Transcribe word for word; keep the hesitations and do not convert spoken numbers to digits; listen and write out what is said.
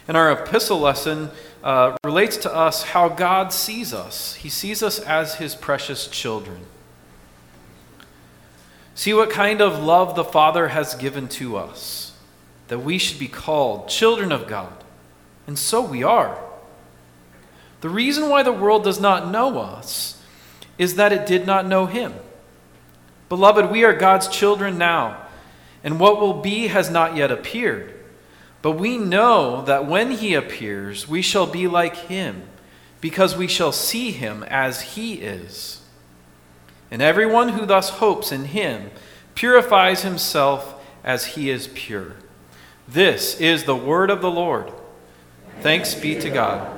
And our epistle lesson uh, relates to us how God sees us. He sees us as his precious children. See what kind of love the Father has given to us, that we should be called children of God. And so we are. The reason why the world does not know us is that it did not know him. Beloved, we are God's children now, and what will be has not yet appeared. But we know that when he appears, we shall be like him, because we shall see him as he is. And everyone who thus hopes in him purifies himself as he is pure. This is the word of the Lord. Thanks be to God.